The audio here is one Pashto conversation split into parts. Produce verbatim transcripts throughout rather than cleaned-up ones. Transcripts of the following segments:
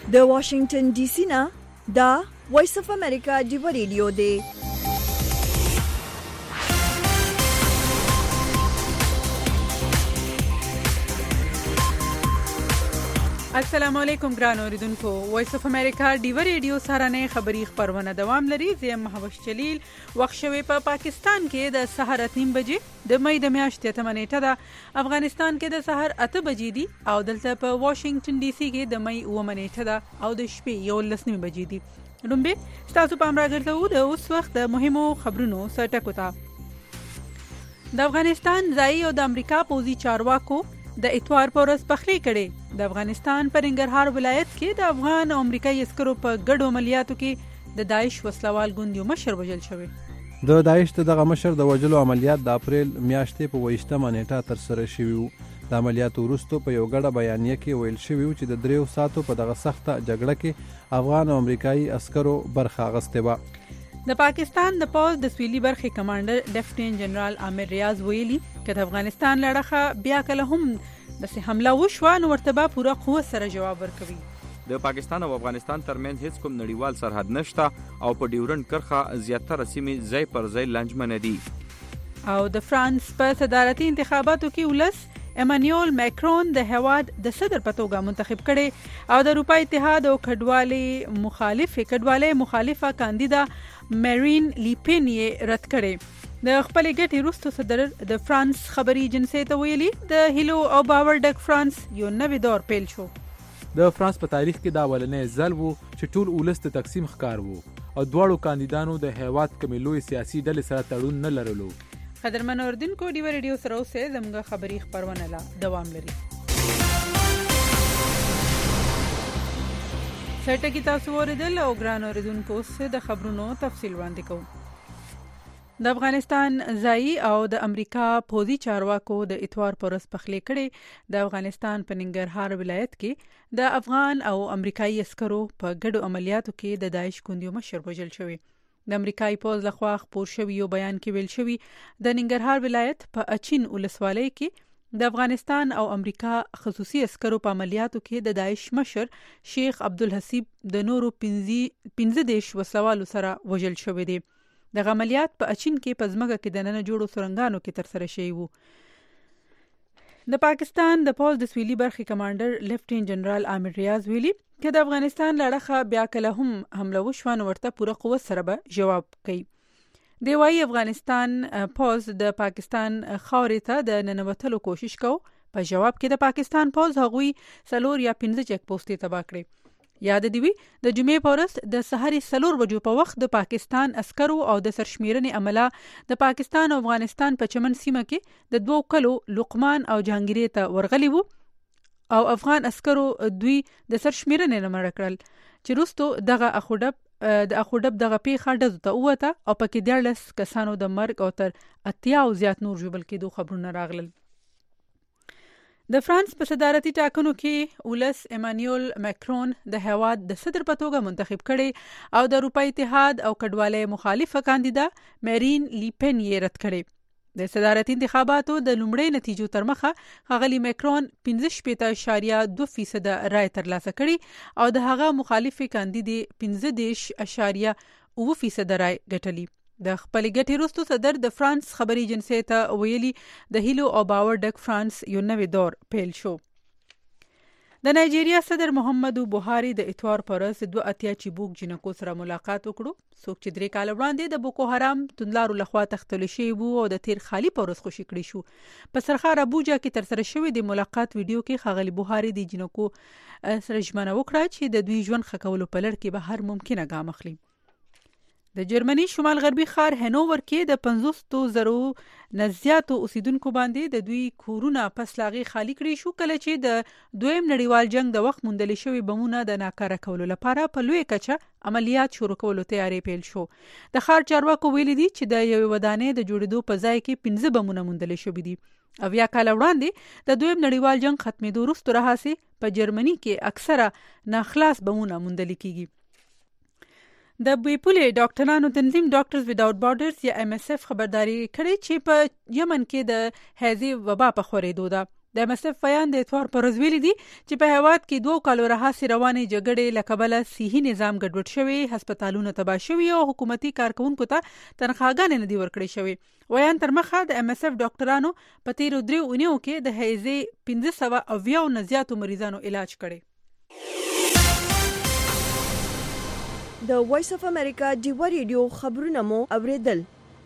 د واشنگټن ډي سي نه دا وایس اف امریکا دی ریډیو دی. السلام علیکم ګران اوریدونکو. وایس اف امریکا ډیو ریډیو سره نه خبری خبرونه دوام لري. زه محوش جلیل. وخت شوی په پا پاکستان کې د سحر اتنیم بجې د مې د میاشتې اتمه نیټه ده. افغانستان کې د سحر اته بجې دي او دلته په واشنگټن ډي سي کې د مې اومه نیټه ده او د شپې یولس نیمه بجې دي. لومبه تاسو په امر راګرځو د اوس وخت د مهمو خبرونو سرټکو ته. د افغانستان ځای او د امریکا پوزي چارواکو د اتوار پر ورځ پخلی کړي. د افغانستان په ننګرهار ولایت کې د افغان او امریکایي عسکرو په ګډو عملیاتو کې د داعش وسلوال ګوند یو مشر وژل شوی. د داعش دغه مشر د وژلو عملیات د اپریل میاشتې په ویشتمه نیټه ترسره شوي وو. د عملیاتو وروسته په یو ګډه بیانیه کې ویل شوي وو چې د دریو ساعتو په دغه سخته جګړه کې افغان او امریکایي عسکرو برخه اخیستې وه. د پاکستان د پوز د سویلي برخې کمانډر لیفټیننټ جنرال عامر ریاض ویلي چې د افغانستان لړخه بیا کله هم د سه حمله وشو نو ورته به پوره قوت سره جواب ورکوي. د پاکستان او افغانستان ترمنځ هیڅ کوم نړیوال سرحد نشته او په ډیورنډ کرښه زیاتره سیمې ځای پر ځای لنجمنه دي. او د فرانس په صدارتي انتخاباتو کې ولس ایمانوئل ماکرون د هیواد د صدر په توګه منتخب کړي او د اروپا اتحاد او کډوالۍ مخالف کډوالۍ مخالفه کاندیدا مارین لیپن یې رد کړي. د خپل ګټې وروسته صدر د فرانس خبري ایجنسی ته ویلي د هیلو او باور ډک فرانس یو نوی دور پیل شو. د فرانس په تاریخ کې دا اولنی ځل وو چې ټول ولس د تقسیم ښکار وو او دواړو کاندیدانو د هیواد کومې لوی سیاسي ډلې سره تړون نه لرلو. قدرمن اوریدونکو ډیو ریډیو سره اوسه زموږ خبري خبرونه لا دوام لري. سرټکی تاسو اوریدل او ګران اوریدونکو سره د خبرونو تفصیل وړاندې کوم. د افغانستان ځای او د امریکا پوزي چارواکو د اتوار پر ورځ پخلی کړي. د افغانستان په ننګرهار ولایت کې د افغان او امریکایي عسکرو په ګډو عملیاتو کې د داعش ګوند یو مشر وژل شوی. د امریکایي پوز لخوا خپور شوی یو بیان کې ویل شوی د ننګرهار ولایت په اچین ولسوالۍ کې د افغانستان او امریکا خصوصي عسکرو په عملیاتو کې د داعش مشر شیخ عبدالحسیب د نورو پنځه دیش وسوالو سره وژل شوی دی. د عملیات په اچین کې په ځمکه کې د نن جوړو سرنګانو کې تر سره شوی وو. د پاکستان د پوز د سویلي برخې کمانډر لیفټیننټ جنرال عامر ریاض ویلي چې د افغانستان لړخه بیا کله هم حمله وشو نو ورته پوره قوت سره به جواب کوي. دی وايي افغانستان پوز د پاکستان خاورې ته د ننوتلو کوشش کو. په جواب کې د پاکستان پوز هغوی سلور یا پنځه چک پوسټې تباه کړې. یاد دی وی د جمعې په ورځ د سحر سلور بجو په وخت د پاکستان عسکرو او د سرشمیرنې عمله د پاکستان او افغانستان په چمن سیمه کې د دوه کلو لقمان او جهانگیری ته ورغلی وو او افغان عسکرو دوی د سرشمیرنې نه مړ کړل چې وروسته دغه اخوډب د اخوډب دغه پیښه ډزو ته وته او پکې دیارلس کسانو د مرګ او تر اتیا او زیات نور ژوبل کېدو خبرونه راغلل. د فرانس په صدارتي ټاکنو کې ولس ایمانوئل ماکرون د هیواد د صدر په توګه منتخب کړي او د اروپا اتحاد او کډوالۍ مخالفه کاندیدا مارین لیپن یې رد کړي. د صدارتي انتخاباتو د لومړۍ نتیجو تر مخه ښاغلي ماکرون پنځه شپېته اعشاریه دوه فیصده رای ترلاسه کړي او د هغه مخالفې کاندیدې پنځه دېرش اعشاریه اوه فیصده رای ګټلي. د خپل ګټې وروسته صدر د فرانس خبري ایجنسی ته ویلي د هیلو او باور ډک فرانس یو نوی دور پیل شو. د نایجیریا صدر محمدو بوهاری د اتوار پر ورځ دوه اتیا چیبوک جنکو سره ملاقات وکړو. څوک چې درې کال وړاندې د بوکو حرام توندلارو لخوا تښتل شوي وو او د تیر خالي پر ورځ خوشي کړي شو. په سرخار ابوجا کې تر سره شوی د ملاقات ویډیو کې ښاغلي بوهاری د جنکو سره ژمنه وکړه چې د دوی ژوند ښه کولو په لړ کې به هر ممکنه ګام اخلي. د جرمني شمال غربي ښار هنوور کې د پنځوستو زرو نه زیاتو اوسیدونکو باندې د دوی کورونه پس لاغي خالی کړي شو کله چې د دویم نړیوال جنگ د وخت موندل شوی بمونه د ناکاره کولو لپاره په لوی کچه عملیات شروع کولو تیاری پیل شو. د ښار چارواکو ویلي دي چې د یوې ودانۍ د جوړېدو په ځای کې پنځه بمونه موندل شوي دي. اویا کال وړاندې د دویم نړیوال جنگ ختمېدو وروسته راهیسې په جرمني کې اکثره ناخلاص بمونه موندل کیږي. د بیپولې ډاکټرانو تنظیم ډاکټرز ویداوټ بارډرز یا ایم ایس اف خبرداري کړې چې په یمن کې د هیزي وبا په خورېدو ده. د ایم ایس اف بیان د اتوار پر ورځ ویلي دي چې په هیواد کې دوه کالو راهیسې روانې جګړې له کبله صحي نظام ګډوډ شوی، هسپتالونه تباه شوي او حکومتي کارکونکو ته تنخواګانې نه دي ورکړې شوې. ویان تر مخه د ایم ایس اف ډاکټرانو په تیرو دریو اونیو کې د هیزې پنځه سوه اویا نه زیاتو مریضانو علاج کړي. د وایس اف امریکا ډیوا ریډیو خبرونه مو اوریدل.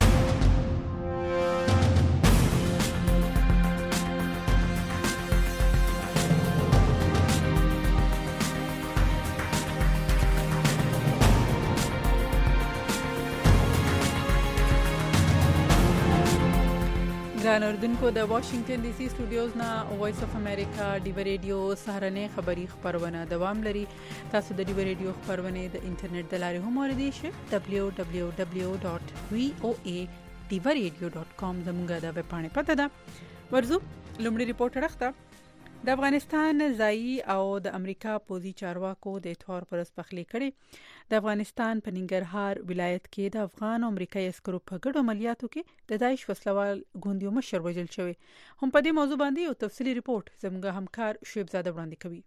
ګران اردوونکو، د واشنگټن ډي سي سټوډیوز نه وایس اف امریکا ډیوا ریډیو سهارنۍ خبری خبرونه دوام لري. تاسو د ډیوا ریډیو خبرونه د انټرنیټ د لارې هم اوریدئ شئ. دبلیو دبلیو دبلیو ډاټ وی او ای ډیوا ریډیو ډاټ کام زموږ د ویب پاڼې پته ده. ورځو لومړی ریپورت راخته. د افغانستان ځایي او د امریکا پوځي چارواکو د اتوار پر ورځ پخلی کړي. د افغانستان په ننګرهار ولایت کې د افغان او امریکایي عسکرو په ګډو عملیاتو کې د داعش وسلوال ګوندیو مشر وژل شوی. هم په دې موضوع باندې یو تفصیلی ریپورت زموږ همکار شعیب زاده وړاندې کوي.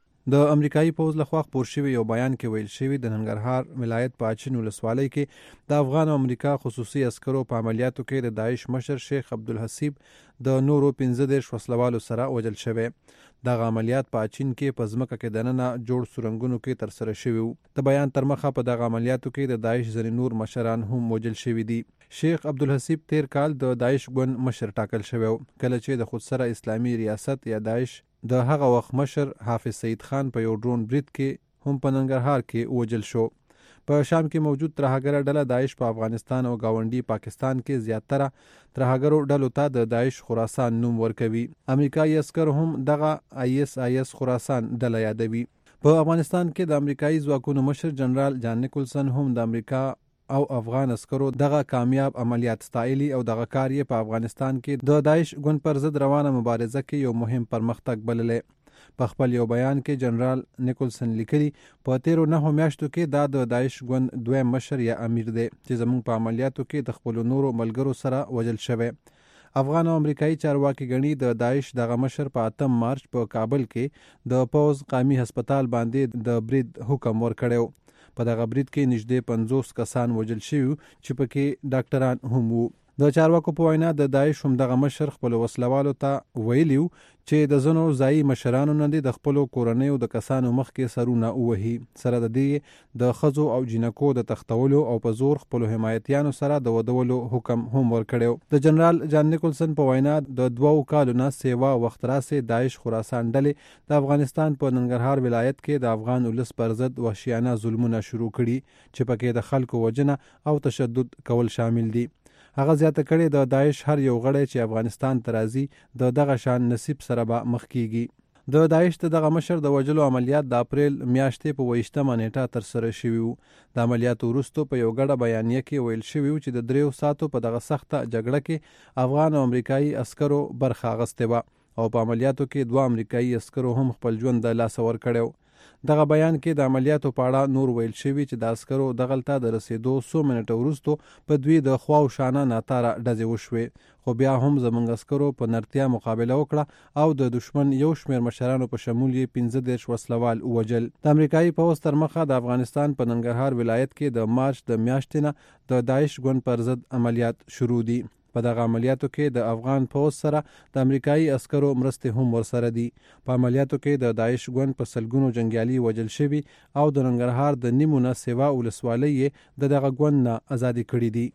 د امریکایي پوځ لخوا خپور شوی یو بیان کې ویل شوی د ننګرهار ولایت په اچین ولسوالۍ کې د افغان او امریکا خصوصي عسکرو په عملیاتو کې د داعش مشر شیخ عبدالحسیب د نورو پنځه دېرش وسلوالو سره وژل شوی. دغه عملیات په اچین کې په ځمکه کې دننه جوړ سورنګونو کې ترسره شوي وو. د بیان تر مخه په دغه عملیاتو کې د داعش ځینې نور مشران هم وژل شوي دي. شیخ عبدالحسیب تیر کال د داعش ګوند مشر ټاکل شوی و، کله چې د خودسره اسلامي ریاست یا داعش د هغه وخت مشر حافظ سعید خان په یو ډرون برید کې هم په ننګرهار کې وژل شو. په شام کې موجود ترهګره ډله داعش په افغانستان او گاونډي پاکستان کې زیاتره ترهګرو ډلو ته د داعش خراسان نوم ورکوي. امریکایي عسکر هم دغه آی اس آی اس خراسان ډله یادوي. په افغانستان کې د امریکایي ځواکونو مشر جنرال جان نیکولسن هم د امریکا او افغان عسکرو دغه کامیاب عملیات ستایلی او دغه کار یې په افغانستان کې د داعش ګوند پر ضد روانه مبارزه کې یو مهم پرمختګ بللی. په خپل یو بیان کې جنرال نیکولسن لیکلي په تیرو نهو میاشتو کې دا د داعش ګوند دویم مشر یا امیر دی چې زموږ په عملیاتو کې د خپلو نورو ملګرو سره وژل شوی. افغان او امریکایي چارواکي ګڼي د داعش دغه مشر په اتم مارچ په کابل کې د پوز قومي هسپتال باندې د برید حکم ورکړی. په دغه برید کې نږدې پنځوس کسان وژل شوي چې پکې ډاکټران هم وو. د چارواکو په وینا د داعش هم دغه مشر خپل وسلوالو ته ویلیو چې د ځینو ځایي مشرانو نه دي د خپلو کورنیو د کسانو مخکې سرونه ووهي. سره د دې د ښځو او جینکو د تختولو او په زور خپلو حمایتیانو سره د ودولو حکم هم ورکړی. د جنرال جان نیکولسن په وینا د دوو کالو نه سیوا وخت راسې داعش خراسان ډلې د افغانستان په ننګرهار ولایت کې د افغان ولس پر ضد وحشیانه ظلمونه شروع کړي چې پکې د خلکو وژنه او تشدد کول شامل دي. هغه زیاته کړې د داعش هر یو غړی چې افغانستان ته راځي د دغه شان نصیب سره به مخ کیږي. د داعش د دغه مشر د وژلو عملیات د اپریل میاشتې په اوویشتمه نیټه ترسره شوي وو. د عملیاتو وروسته په یو ګډه بیانیه کې ویل شوي وو چې د دریو ساعتو په دغه سخته جګړه کې افغان او امریکایي عسکرو برخه اخیستې وه او په عملیاتو کې دوه امریکایي عسکرو هم خپل ژوند د لاسه ورکړی. دغه بیان کې د عملیاتو په اړه نور ویل شوي چې د عسکرو دغلته د رسیدو څو منټه وروسته په دوی د خوا او شانه ناتاره ډزې وشوې، خو بیا هم زموږ عسکرو په نرتیا مقابله وکړه او د دشمن یو شمېر مشرانو په شمول یې پنځه دېرش وسلوال ووژل. د امریکایي پوځ تر مخه د افغانستان په ننګرهار ولایت کې د مارچ د میاشتې نه د داعش ګوند پر ضد عملیات شروع دي. په دغه عملیاتو کې د افغان پوځ سره د امریکایي عسکرو مرستې هم ورسره دي. په عملیاتو کې د داعش ګوند په سلګونو جنګیالي وژل شوي او د ننګرهار د نیمو نه سیوا ولسوالۍ یې د دغه ګوند نه ازادي کړي دي.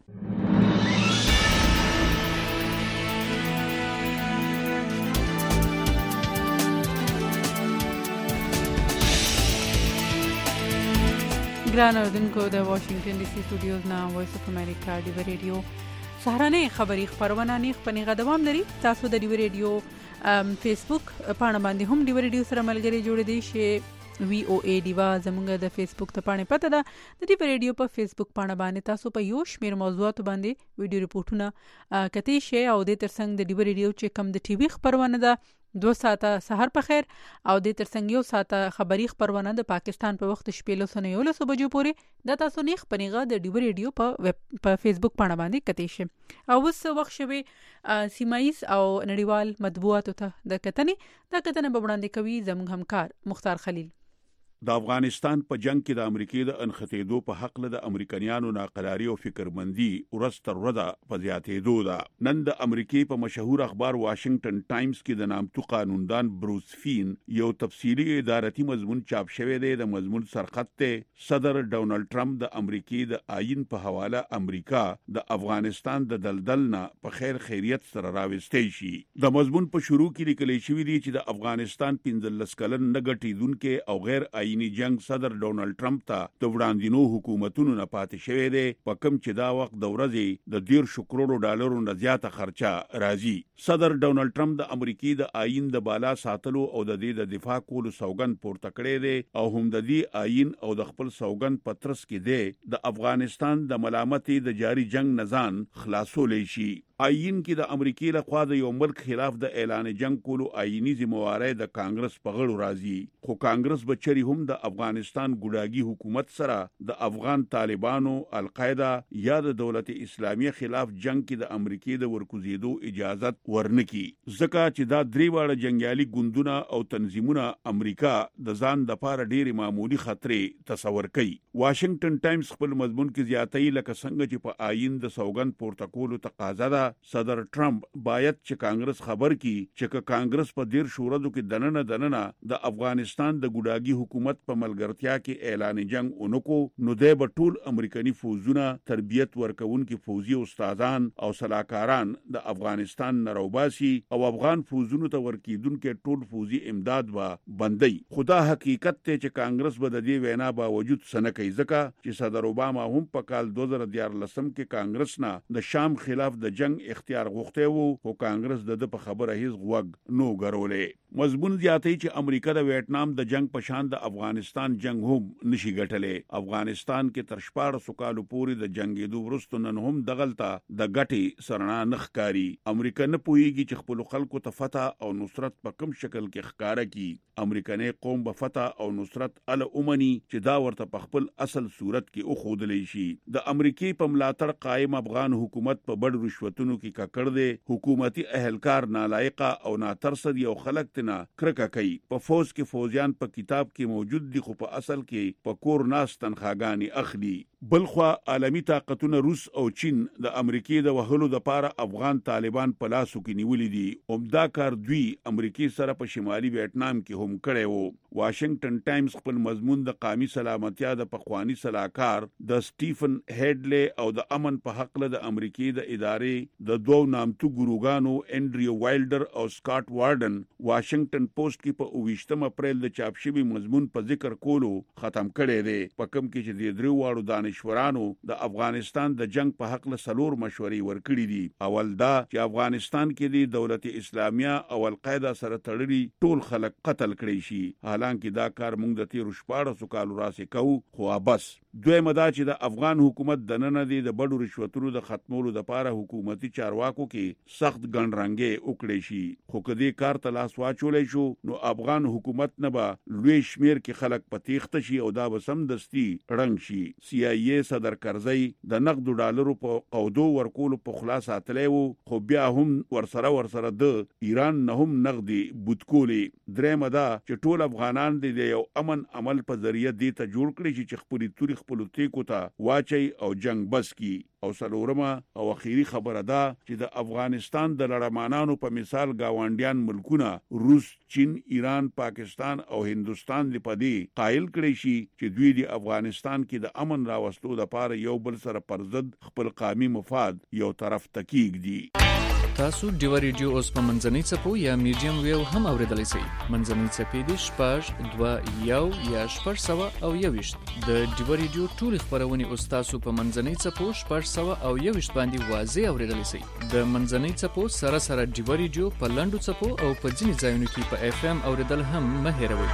ګران اردوونکو، د واشنگټن ډي سي سټوډیوز نه وایس اف امریکا ډیوا ریډیو سهارنۍ خبری خبرونه نیغ په نیغه دوام لري. تاسو د ډیوا ریډیو فیسبوک پاڼه باندې هم ډیوا ریډیو سره ملګری جوړ دي شي وی او ای ډیوا زموږ د فیسبوک ته پاڼه پته ده. د ډیوا ریډیو په فیسبوک پاڼه باندې تاسو په یو شمیر موضوعاتو باندې ویډیو ریپورتونه کتئ شئ او د ترڅنګ د ډیوا ریډیو چې کم د ټي وي خبرونه ده دو ساعته سحر په خیر او د ترڅنګ یو ساعته خبری خبرونه د پاکستان په وخت شپې له سنې یو له بجو پورې د تاسو نیخ پنیغه د ډیو ریډیو په ویب په فیسبوک باندې باندې کتی شي او اوس وخت شوي سیمایز او نړیوال مطبوعاتو ته د کتنې د کتنې په وړاندې کوي زموږ همکار مختار خلیل. د افغانستان په جنگ کې د امریکای د انخټېدو په حق له د امریکایانو ناقراری او فکرمندي ورستر رده په زیاتېدو ده. نن د امریکای په مشهور اخبار واشنگټن ټایمز کې د نامتو قانوندان بروس فین یو تفصیلی ادارتي مضمون چاپ شوی دی. د مضمون سرخط ته صدر ډونالد ټرمپ د امریکای د آئین په حواله امریکا د افغانستان د دلدل نه په خیر خیریت سره راوستي شي. د مضمون په شروع کې لیکل شوی دی چې د افغانستان پنځلس کلن نه ګټیدونکو او غیر آئینی جنگ صدر ډونالد ټرمپ ته د وړاندینو حکومتونو نه پاتې شوی دی په کوم چې دا وخت د ورځې د ډیر کروڑو ډالرو نه زیاته خرچه راځي. صدر ډونالد ټرمپ د امریکای د آئین د بالا ساتلو او د دې د دفاع کولو سوګند پورته کړی دی او هم د دې آئین او د خپل سوګند پترس کې دی د افغانستان د ملامتي د جاری جنگ نزان خلاصول شي. آئین کې د امریکای له خوا د یو ملک خلاف د اعلان جنگ کولو آئینی ذمہواری د کانګرس په غړو راځي خو کانګرس بچری هم د افغانستان ګډاګي حکومت سره د افغان طالبانو القاعده یا د دولت اسلامیه خلاف جنگ کې د امریکای د ورکوزیدو اجازت ورنکي ځکه چې دا درې واړه جنگیالي ګوندونه او تنظیمونه امریکا د ځان د پاره ډېری معمولی خطرې تصور کوي. واشنگټن ټایمز خپل مضمون کې زیاتې لکه څنګه چې په آئین د سوګند پورته کولو تقاضا ده صدر ټرمپ باید چې کانګرس خبر کی چې کانګرس په ډیر شورادو کې دننه دننه د افغانستان د ګډاګي حکومت په ملګرتیا کې اعلان جنگ اونکو نو د ټول امریکایي فوجونه تربیت ورکونکو فوجي استادان او سلاکاران د افغانستان نروباسي او افغان فوجونو ته ورکیدونکو ټول فوجي امداد و بندي. خدا حقیقت ته چې کانګرس به د دې وینا باوجود سنه کوي ځکه چې صدر اوباما هم په کال دوه زره دیارلسم کې کانګرس نه د شام خلاف د جنگ اختیار غوښته وو خو کانګرس د په خبره هیڅ غوږ نو غرولې. مضمون زیاتې چې امریکا د ویتنام د جنگ په شان د افغانستان جنگ هم نشي ګټلې. افغانستان کې تر شپاړسو کالو پورې د جنگېدو وروسته نن هم دغلطه د ګټي سرنا نخکاری. امریکا نه پوهیږي چې خپل خلکو ته فتح او نصرت په کوم شکل کې ښکارا کی. امریکایي قوم به فتح او نصرت ال اومني چې دا ورته په خپل اصل صورت کې او خودلې شي. د امریکای په ملاتړ قائم افغان حکومت په بډ رشوتونو کې ککړ دی. حکومتي اهلکار نالایقه او ناترسد یو خلک تنه کرکه کوي. په فوج کې فوجیان په کتاب کې موجود دي خو په اصل کې په کور ناس تنخواګانی اخلي. بلخوا عالمی طاقتونه روس او چین د امریکای د وهلو د پاره افغان طالبان په لاسو کې نیولې دي. عمدا کار دوی امریکای سره په شمالي ویتنام کې هم کړی وو. واشنگټن ټایمز خپل مضمون د قومي سلامتیا د پخوانی سلاکار د سټیفن هډلې او د امن په حق له د امریکای د ادارې د دوو نامتو ګروګانو انډریو وایلډر او سکاٹ وارډن واشنگټن پوسټ کې په اوویشتم اپریل د چاپ شوی مضمون په ذکر کولو ختم کړی دی. په کوم کې چې د درو واړو دانشورانو د افغانستان د جنگ په حق له سلور مشورې ورکړي دي. اول دا چې افغانستان کې د دولت اسلامیه او القاعده سره تړلي ټول خلک قتل کړي شي. حالانکه دا کار موږ د تیر شپاړسو کالو راسي کوو خو بس. دویمه دا چې د افغان حکومت د نن دی د بډو رشوتونو د ختمولو د پاره حکومتي چارواکو کې سخت ګڼرنګي وکړي شي. خو کدی کار ته لاس واچولې شو نو افغان حکومت نه به لوی شمیر کې خلک پتیخته شي او دا به سم دستي رنګ شي. سی آی ای صدر کرزی د نقد ډالرو په قودو ورکول په خلاص اتلې وو خو بیا هم ورسره ورسره د ایران نه هم نقدي بوتکولې. درېمه دا چې ټول افغانان د یو امن عمل په ذریعہ دې ته جوړ کړي چې خپل تاریخ خپل ټیکو ته واچي او جنگ بس کی. او سلورمه او اخیری خبره ده چې د افغانستان د لړمانانو په مثال گاونډیان ملکونه روس، چین، ایران، پاکستان او هندستان لپاره قائل کړي شي چې دوی د افغانستان کې د امن راوستلو لپاره یو بل سره پر ضد خپل قومي مفاد یو طرف تکیګ دي. تاسو ډیو ریډیو اوس په منځنۍ چپو یا میډیم ویو هم اوریدلای شئ. منځنۍ چپې د شپږ دوه یو یا شپږ سوه او یوویشت. د ډیو ریډیو ټول خبرونه اوس تاسو په منځنۍ چپو شپږ سوه او یوویشت باندې واضح اوریدلای شئ. د منځنۍ چپو سره سره ډیو ریډیو په لنډو چپو او په ځینې ځایونو کې په اف ام اوریدل هم مه هېروئ.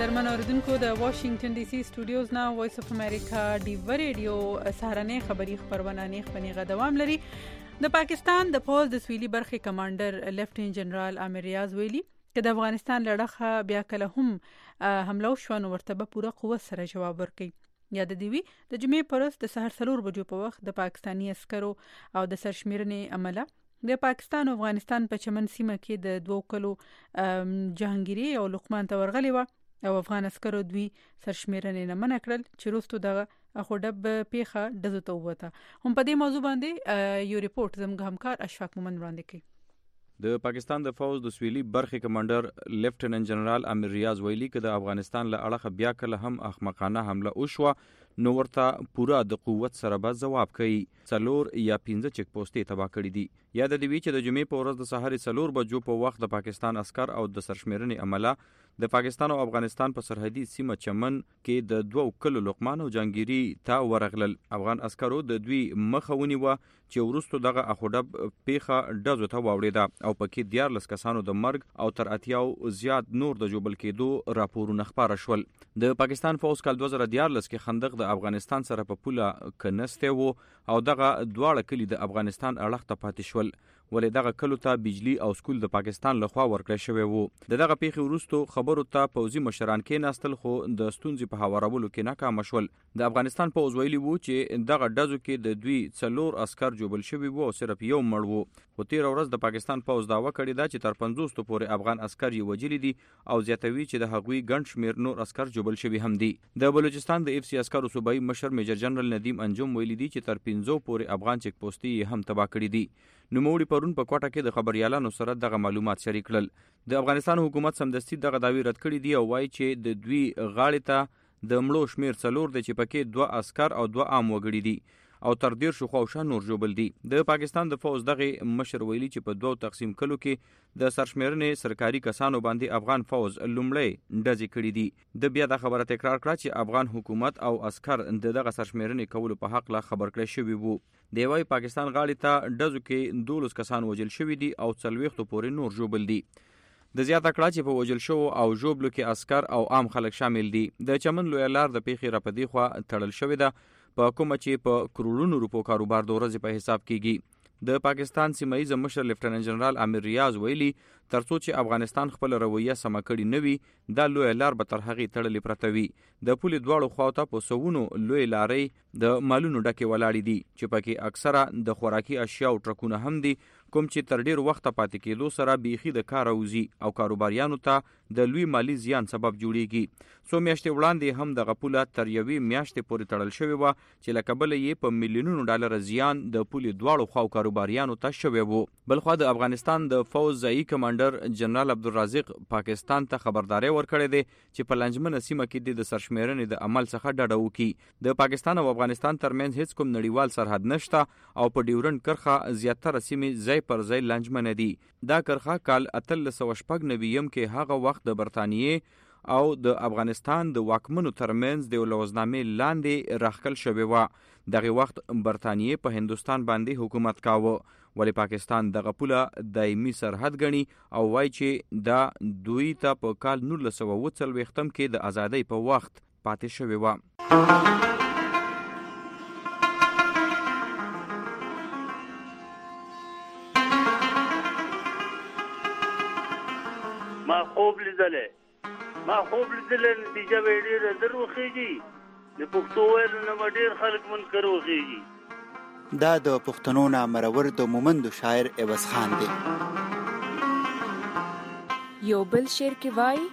قدرمن اوریدونکو د واشنگټن ډي سي سټوډیوز نه وایس اف امریکا ډیو ریډیو سهارنۍ خبری خبرونه نه خبرني غدوام لري. د پاکستان د پوز د سویلي برخې کمانډر لیفټیننټ جنرال عامر ریاض ویلي چې د افغانستان لړخه بیا کله هم حمله وشو نو ورته به پوره قوت سره جواب ورکړي. یاد دی وی د جمعې پرست د سحر څلور بجو په وخت د پاکستانی عسکرو او د سرشمیرنې عمله د پاکستان او افغانستان په چمن سیمه کې د دوه کلو جهانگیری او لقمان ته ورغلی و او افغان عسکرو دوی سرشمیرنې نه منع کړل چې وروسته دغه اخوډب پیخه دزو ته وته. هم په دې موضوع باندې یو ریپورت زموږ همکار اشفاق مومن وړاندې کړي. د پاکستان د فوج د سویلي برخې کمانډر لیفټیننټ جنرال عامر ریاض ویلي چې د افغانستان له اړخه بیا کله هم احمقانه حمله وشوه نو ورته پورا د قوت سره به جواب کوي. څلور یا پنځه چک پوسټې تباه کړي دي. یاد دی وی چې د جمعې په ورځ د سحر څلور بجو په وخت د پاکستان عسكر او د سرشمیرنې عمله د پاکستان او افغانستان په سرحدي سیمه چمن کې د دوه کلو لقمان او جهانگیری ته ورغلل. افغان عسکرو د دوی مخه ونیوه چې وروسته دغه اخوډب پیخه دزو ته واوړېده او پکې دیارلس کسانو د مرګ او تر اتیاو زیات نور د جوبل کېدو راپورونه خبره شول. د پاکستان فوج کال دوه زره دیارلس کې خندق د افغانستان سره په پوله کنسته وو او دغه دواړه کلی د افغانستان اړخ ته پاتې شول. ولې دغه کلو ته بجلی او سکول د پاکستان لخوا ورکړی شوی وو. د دغه پیښې وروسته خبرو ته پوځي مشران کې ناستل خو د ستونزې په هوارولو کې ناکام شول. د افغانستان پوځ ویلي وو چې دغه ډزو کې د دوی څلور عسكر جوبل شوی وو او صرف یو مړ وو. خو تیر ورځ د پاکستان پوځ داوا کړې ده چې تر پنځوس پورې افغان عسكر یې وجلي دي او زیاتوي چې د هغوی ګڼ شمیر نور عسكر جوبل شوی هم دي. د بلوچستان د اف سی عسکرو صوبایي مشر میجر جنرال ندیم انجم ویلي دي چې تر پنځو پورې افغان چک پوسټې هم تباه کړي دي. نوموړي پرون په کوټه کې د خبريالانو سره دغه معلومات شریک کړل. د افغانستان حکومت سمدستي دغه داوی رد کړي دي او وایي چې د دوی غاړې ته د مړو شمیر څلور دي چې پکې دوه عسكر او دوه عام وګړي دي او تر ډیر شو خوښه نور جوبل دي. د پاکستان د فوج دغه مشر ویلي چې په دوه تقسیم کلو کې د سرشمیرنې سرکاري کسانو باندې افغان فوج لومړی ډزې کړي دي. د بیا د خبره تکرار کړه چې افغان حکومت او عسكر د دغه سرشمیرنې کولو په حق لا خبر کړی شوی وو. د وای پاکستان غاړې ته ډزو کې دولس کسان وجل شوی دي او څلويختو پورې نور جوبل دي. د زیاته کړه چې په وجل شو او جوبلو کې عسكر او عام خلک شامل دي. د چمن لوی لار د پیخي راپدی خو تړل شوی ده په کومه چې په کروڑونو روپو کاروبار د ورځې په حساب کیږي. د پاکستان سیمایي مشر لیفټیننټ جنرال عامر ریاض ویلي ترڅو چې افغانستان خپل رویه سم کړي نه وي دا لوی لار به تر هغه تړلې پرته وي. د پولې دواړو خواته په سوونو لوی لارې د مالونو ډکه ولاړې دي چې پکې اکثره د خوراکي اشیاء او ټرکونه هم دي کوم چې تر ډیر وخت پاتې کېدو سره بیخي د کار اوزي او کاروباریانو ته د لوی مالی زیان سبب جوړیږي. سو میاشتې وړاندې هم د غپوله تر یوې میاشتې پورې تړل شوی و چې لکه بل یې په میلیونونو ډالر زیان د پولې دواړو خواو کاروباریانو ته شوی وو. بلخو د افغانستان د فوج ځایي کمانډر جنرال عبدالرازق پاکستان ته خبرداري ورکړې ده چې په لنجمنه سیمه کې د سرشمیرنې د عمل څخه ډډه وکړي. د پاکستان او افغانستان ترمنځ هیڅ کوم نړیوال سرحد نشته او په ډیورنډ کرښه زیاتره سیمې ځای پر ځای لنجمنه دي. دا کرښه کال اتلس سوه شپږ نوي کې هغه وخت د برتانیې او د افغانستان د واکمنو ترمنځ د لوزنامې لاندې راخکل شوی و. دغه وخت برتانیې په هندستان باندې حکومت کاوه ولی پاکستان دغه پوله دایمي سرحد غني او وایي چې دا دوی ته په کال نولس سوه اوه څلوېښتم کې د ازادۍ په وخت پاتې شوی و. ما خوب لیدلې ما خوب لیدلې نتیجه به ډېره دروخیږي د پښتو ویلو نه ډېر خلک منکر وخیږي. دا د پښتنو نامرور د مومندو شاعر عوض خان دی. یو بل شعر کې وایي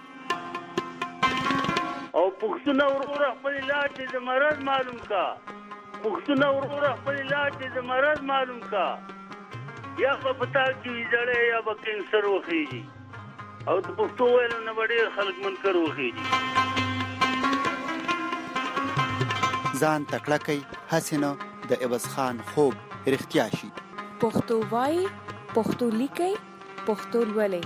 او پښتنه ورغوره خپل علاج د مرض معلوم کا پښتنه ورغوره خپل علاج د مرض معلوم کا یا په پتا کې ځړې یا به کینسر وخیږي او د پښتو ویلو نه ډېر خلک منکر وخیږي. ځان تکړه کوي هسې نه د عوض خان خوب رښتیا شي. پښتو وایي پښتو لیکي پښتو لولئ.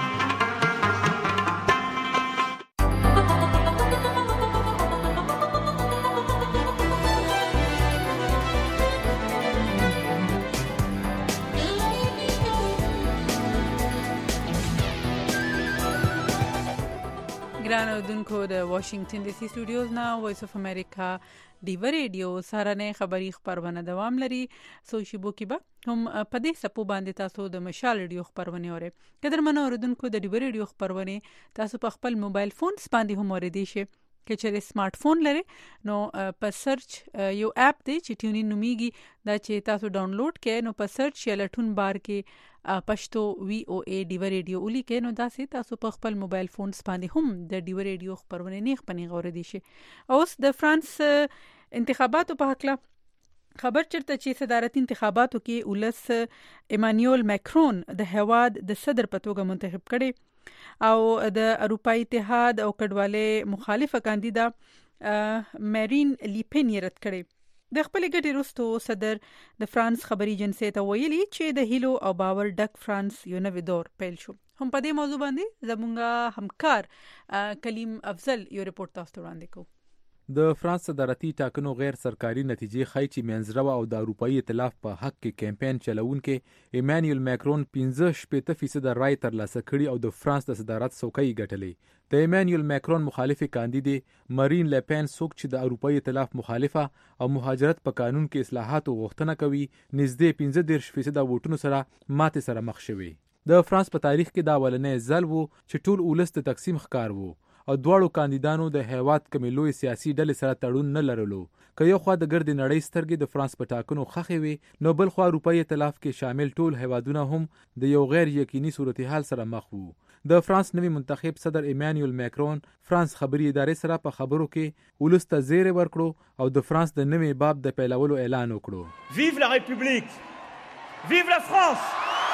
ګران اوردونکو د واشنگټن ډي سي سټوډیوز نه وایس اف امریکا ډیو ریډیو سارنه خبری خبرونه دوام لري. سو شیبو کې به هم په دې سپو باندې تاسو د مشال ریډیو خبرونه اورئ. قدرمن اوردونکو د ډیو ریډیو خبرونه تاسو په خپل موبایل فون باندې هم اوریدئ شئ. که چېرې سمارټ فون لري نو په سرچ یو اپ دی چې ټیونین نومیږي، دا چې تاسو ډاونلوډ کړئ نو په سرچ یا لټون بار کې پښتو وی او ای ډیو ریډیو ولیکئ نو دا سي تاسو په خپل موبایل فون باندې هم د ډیو ریډیو خبرونه نه خپنی غوړې دي شي. اوس د فرانس انتخاباتو په حق خبر چرته چې صدارتي انتخاباتو کې ولس ایمانوئل ماکرون د هواد د صدر په توګه منتخب کړي او د اروپای اتحاد او کډوالې مخالفه کاندیدا مارین لیپن یې رد کړي. د خپل ګټې وروسته صدر د فرانس خبري ایجنسی ته ویلي چې د هیلو او باور ډک فرانس یو نوی دور پیل شو. هم په دې موضوع باندې زمونږ همکار کلیم افضل یو رپورت تاسو ته وړاندې کوي. د فرانس صدارتي ټاکنو غیر سرکاري نتیجې ښایي چې منځرو او د اروپایي ائتلاف په حق کې کمپاین چلوونکي ایمانوئل ماکرون پنځه شپېته فیصد رای ترلاسه کړي او د فرانس د صدارت څوکۍ ګټلې. د ایمانوئل ماکرون مخالفه کاندیدې مارین لیپن څوک چې د اروپایي ائتلاف مخالفه او مهاجرت په قانون کې اصلاحاتو غوښتنه کوي نږدې پنځه دېرش فیصد ووټونو سره ماتې سره مخ شوي. د فرانس په تاریخ کې دا اولنی ځل و چې ټول ولس د تقسیم ښکار و او دواړو کاندیدانو د هیواد کمې لوی سیاسي ډلې سره تړون نه لرلو. که یو خوا د ګردې نړۍ سترګې د فرانس په ټاکنو خښې وي نو بل خوا اروپایي ائتلاف کې شامل ټول هیوادونه هم د یو غیر یقیني صورتحال سره مخ وو. د فرانس نوی منتخب صدر ایمانوئل ماکرون فرانس خبري ادارې سره په خبرو کې ولس ته زیری ورکړو او د فرانس د نوي باب د پیلولو اعلان وکړو. ویو لا ریپبلیک، ویو لا فرانس.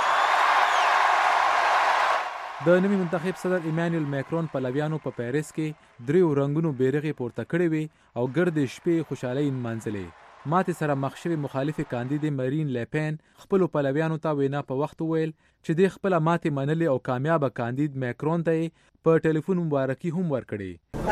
د نوي منتخب صدر ایمانوئل ماکرون پلویانو په پیریس کې دریو رنگونو بیرغې پورته کړې وي او ګردې شپې خوشحالۍ نمانځلې. ماتې سره مخ شوې مخالفې کاندیدې مارین لیپن خپلو پلویانو ته وینا په وخت وویل چې د خپله ماتې منلې او کامیابه کاندید ماکرون ته یې په ټلیفون مبارکي هم ورکړې.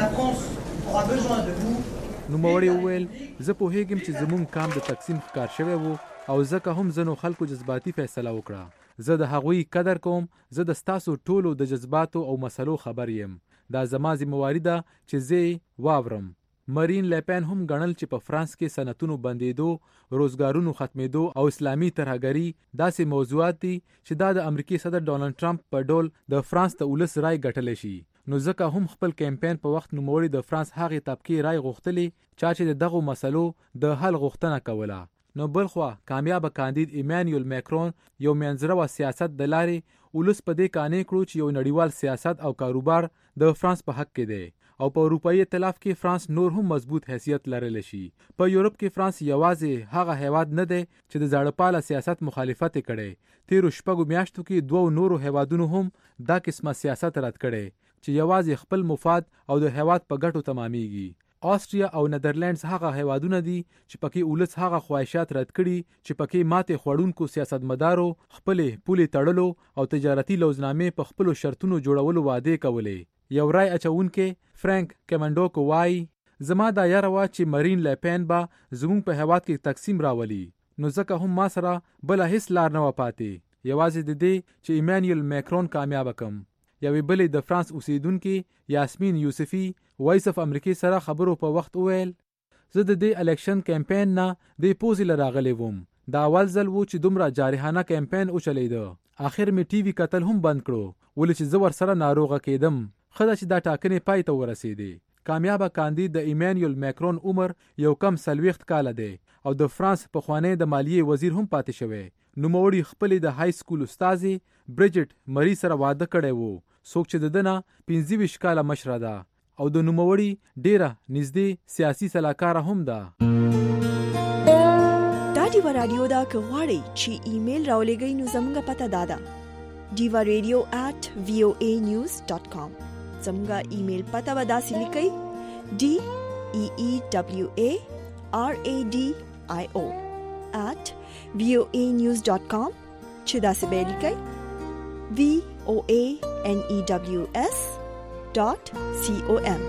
نوموړي وویل زه پوهیږم چې زموږ کام د تقسیم ښکار شوی و او ځکه هم ځینو خلکو جذباتي فیصله وکړه. زه د هغوی قدر کوم، زه د ستاسو ټولو د جذباتو او مسلو خبر یم. دا زما ذمواري ده چې زه واورم. مارین لیپن هم ګڼل چې په فرانس کې صنعتونو بندېدو، روزګارونو ختمېدو او اسلامي ترهګري داسې موضوعات دي چې دا د امریکای صدر ډونالډ ټرمپ په ډول د فرانس د ولس رای ګټلی شي. نو ځکه هم خپل کمپاین په وخت نوموړي د فرانس هغې طبقې رای غوښتلې چا چې د دغو مسلو د حل غوښتنه کوله. نو بلخوا کامیابه کاندید ایمانوئل ماکرون یو منځرو سیاست د لارې ولس په دې قانع کړو چې یو نړیوال سیاست او کاروبار د فرانس په حق کې دی او په اروپایي ائتلاف کې فرانس نور هم مضبوط حیثیت لرلی شي. په یورپ کې فرانس یوازې هغه هیواد نه دی چې د زاړهپاله سیاست مخالفت یې کړی. تیرو شپږو میاشتو کې دوو نورو هیوادونو هم دا قسمه سیاست رد کړی چې یوازې خپل مفاد او د هیواد په ګټو تمامیږي. آسټریا او نیدرلینډز هغه هیوادونه دي چې پکې ولس هغه خواهشات رد کړي چې پکې ماتې خوړونکو سیاستمدارو خپلې پولې تړلو او تجارتي لوزنامې په خپلو شرطونو جوړولو وعدې کولې. یو رای اچونکی فرانک کمنډوکو وایي زما دا یاره وه چې مارین لیپن به زموږ په هیواد کې تقسیم راولي، نو ځکه هم ما سره بله هیڅ لار نه وه پاتې یوازې د دې چې ایمانوئل ماکرون کامیابه کم. یوې بلې د فرانس اوسیدونکي یاسمین یوسفي وایس اف امریکې سره خبرو په وخت وویل زه د دې الیکشن کمپاین نه د پوزې له راغلی وم. دا اول ځل و چې دومره جارحانه کمپاین وچلیده. آخر مې ټي وي کتل هم بند کړو ولې چې زه ورسره ناروغه کېدم. ښه ده چې دا ټاکنې پای ته ورسېدې. کامیابه کاندید د ایمانوئل ماکرون عمر یو کم څلوېښت کاله دی او د فرانس پخوانی د مالیې وزیر هم پاتې شوی. نوموړي خپلې د های سکول استاذې بریجټ مری سره واده کړی و، څوک چې د ده نه پنځه ویشت کاله مشره ده او د نوموړي ډیره نږدې سیاسي سلاکاره هم ده. دا ډیوا رادیو دا که غواړئ چې ایمیل راولېږئ نو زموږ پته دا ده ډیوا ریډیو ایٹ وی او ای نیوز ډاٹ کام. زموږ ایمیل پته به داسې لیکئ ډي ای ای ډبلیو ای آر ای ډي آی او ایٹ وی او ای نیوز ډاٹ کام چې داسې به لیکئ وی او ای ان ای ډبلیو اس ډاٹ سی او ایم.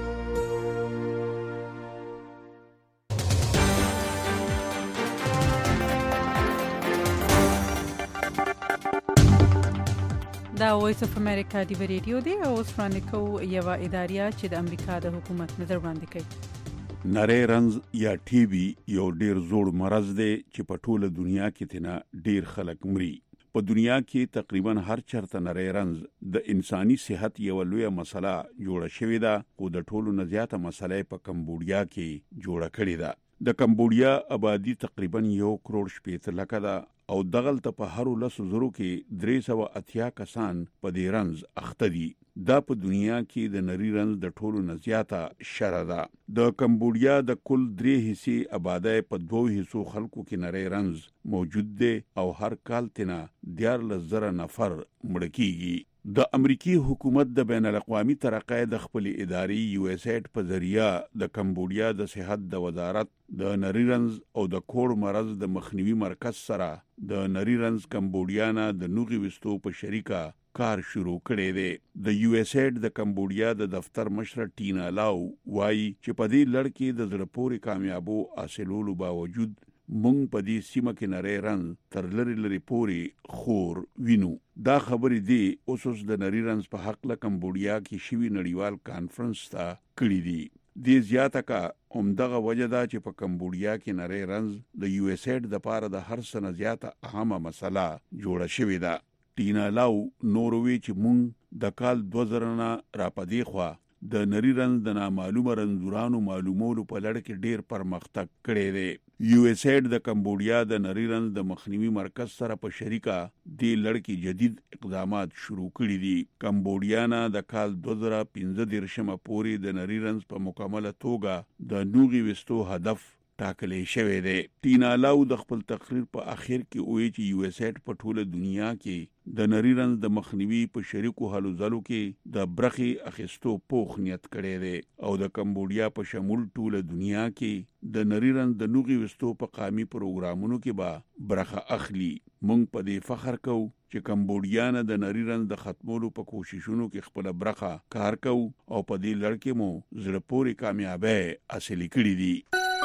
دا وایس اف امریکا دی ریډیو دی او اوس وړاندې کوو یوه اداریه چې د امریکا د حکومت نظر وړاندې کوي. نری رنز یا ټي بي یو ډیر زوړ مرض دی چې په ټوله دنیا کې تینا ډیر خلک مري. په دنیا کې تقریبا هر چرته نری رنز د انساني صحت یو لویه مسله جوړه شوې ده او د ټولو نه زیاته مسله په کمبودیا کې جوړه کړې ده. د کمبودیا آبادی تقریبا یو کروڑ شپېته لکه ده او دغلته په هر لسو زرو کې درې سوه اتیا کسان په دې رنز اخته دي. دا په دنیا کې د نری رنز د ټولو نه زیاته شره ده. د کمبودیا د کل درې حصې آبادی په دوه حصو خلکو کې نری رنز موجود دی او هر کال تینا دیارلس زره نفر مړه کیږي. د امریکای حکومت د بین الاقوامي ترقۍ د خپل ادارې یو اس ایډ په ذریعہ د کمبودیا د صحت د وزارت د نری رنز او د کوړ مرض د مخنیوي مرکز سره د نری رنز کمبودیانا د نوغي وستو په شریکه کار شروع کړی دی. د یو اس ایډ د کمبودیا د دفتر مشر ټینا لاو وایي چې په دې لړ کې د زړه پورې کامیابو حاصلولو باوجود مونږ په دې سیمه کې نری رنز تر لری لری پورې خور وینو. دا خبرې دی اوس د نری رنز په حق له کمبودیا کې شوی نړیوال کانفرنس ته کړی دی. دې زیاته کا همدغه وجه ده چې په کمبودیا کې نری رنز د یو اس ایډ د پاره د هر څه نه زیاته اهمه مسله جوړه شوې ده. ټینا لاو نوروي چې مونږ د کال دوه زره نه راپدې خوا د نری رنز د نامعلومه رنځورانو معلومولو په لړ کې ډیر پرمختګ کړی دی. یو اس ایډ د کمبودیا د نری رنز د مخنیوي مرکز سره په شریکه دې لړ کې جدید اقدامات شروع کړي دي. کمبودیانا د کال دوه زره پنځه دیرشمه پورې د نری رنز په مکمله توګه د نوغي وستو هدف ټاکلې شوی دی. ټینا لاو د خپل تقریر په اخر کې وایي چې یو اس ایډ په ټوله دنیا کې د نری رنز د مخنیوي په شریکو هلو ځلو کې د برخې اخیستو پوخ نیت کړی دی او د کمبودیا په شمول ټوله دنیا کې د نری رنز د نوغي وستو په قامي پروګرامونو کې به برخه اخلي. مونږ په دې فخر کوو چې کمبودیانا د نری رنز د ختمولو په کوششونو کې خپل برخه کار کوو او په دې لړ کې مو زړه پورې کامیابی حاصل کړې دي.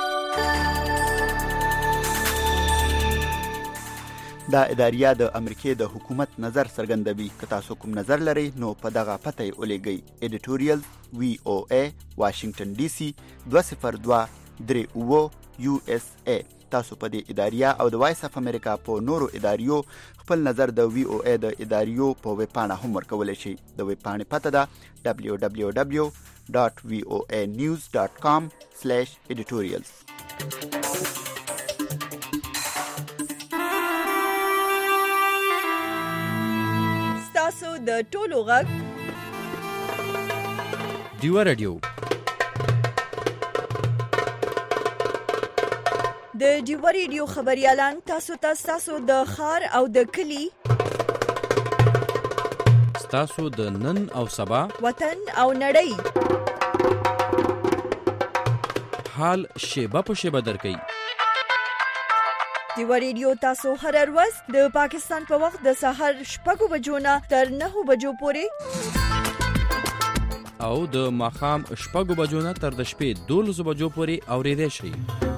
دا اداریه د امریکای د حکومت نظر څرګندوي. که تاسو کوم نظر لرئ نو په دغه پته یې ولېږئ. ایډیټوریال وی او ای واشنگټن ډي سي دوه صفر دوه درې اووه یو اس ای. تاسو په دې اداریه او د وایس اف امریکا په نورو اداریو خپل نظر د وی او ای د اداریو په ویب پاڼه هم ورکولی شئ. د ویب پاڼې پته ده دبلیو دبلیو دبلیو ډاټ وی او ای نیوز ډاټ کام سلیش ایډیټوریالز. ستاسو د ټولو غږ ډیوا رادیو. د ډیوا ریډیو خبريالان تاسو ته تاسو د خار او د کلی تاسو د نن او سبا وطن او نړۍ حال شیبه په شیبه درکې. ډیوا ریډیو تاسو هر ورځ د پاکستان په وخت د سحر شپږ بجو نه تر نهه بجو پورې او د ماښام شپږ بجو نه تر د شپې دولس بجو پورې اورېدای شئ.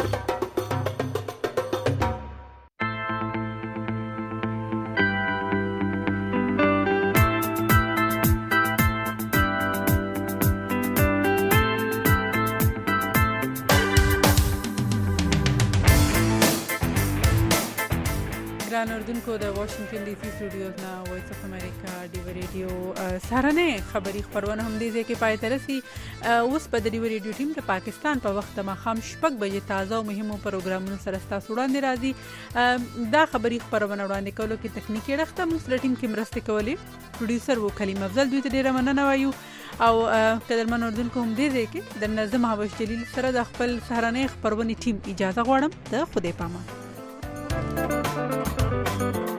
ګران اردوونکو د واشنگټن ډي سي سټوډیوز نه وایس اف امریکا ډیوا ریډیو سهارنۍ خبري خبرونه هم دې ځکه پای ته رسي. اوس په ډیوا ریډیو ټیم د پاکستان په وخت ماښام شپږ بجې تازه او مهمو پروګرامونو سره ستاسو وړاندې راځي. دا خبري خبرونه وړاندې کولو کې تکنیکي اړخ ته موږ سره ټیم کې مرسته کولې. پروډوسر و کلیم افضل دوی ته ډیره مننه وایو او قدرمن اردوونکو هم دې ځکه د منظم حبش جلیل سره د خپل سهارنۍ خبرونې ټیم اجازه غواړم. د خدای پامان.